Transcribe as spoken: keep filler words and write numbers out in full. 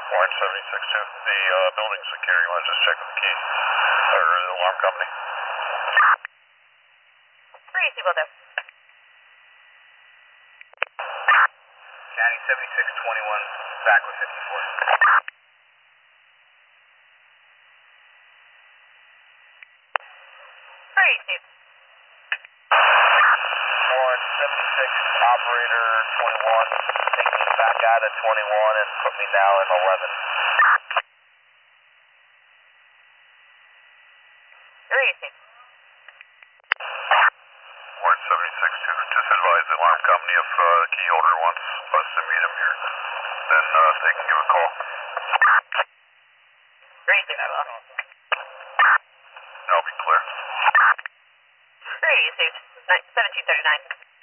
Warrant seventy-six two. The uh, building's secure. You want to just check with the key? Or the alarm company? Where is he, will do? County seventy-six twenty-one, back with fifty-four. Where is he? Warrant seventy-six, operator twenty-one, take me back out of twenty-one and put me now in eleven. Where is he? Warrant seventy-six two. Just advise the alarm company if uh, the key holder wants us to meet him here. Then uh, they can give a call. Where is he, Marlo? That'll be clear. Where are you, Sage? seventeen thirty-nine.